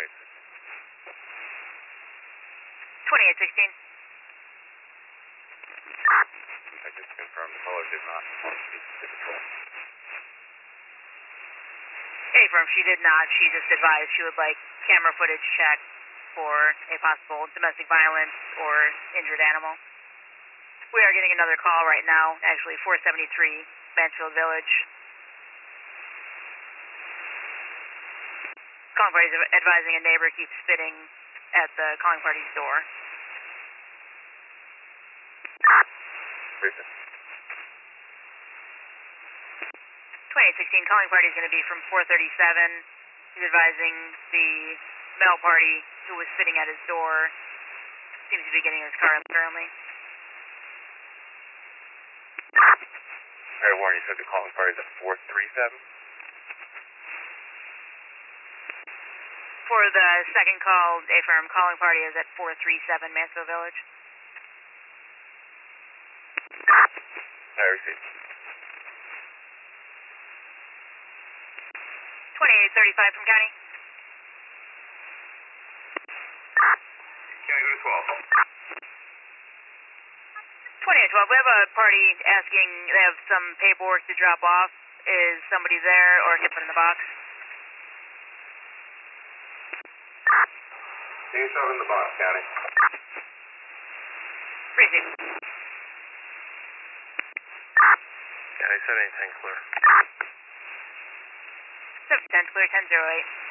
2816. I just confirmed the caller did not speak to patrol. Affirm, she did not. She just advised she would like camera footage check for a possible domestic violence or injured animal. We are getting another call right now, actually 473 Mansfield Village. Calling party is advising a neighbor keeps spitting at the calling party's door. Reason. 2816, calling party is going to be from 437. He's advising the male party who was spitting at his door seems to be getting in his car currently. Alright, Warren, you said the calling party is at 437? For the second call, affirm, calling party is at 437 Mansfield Village. I received. 2835 from county. Can I go to 12? 2812, we have a party asking, they have some paperwork to drop off. Is somebody there or can put in the box? Can you shove in the box, County? Received. County 7010 clear. 710 clear, 1008.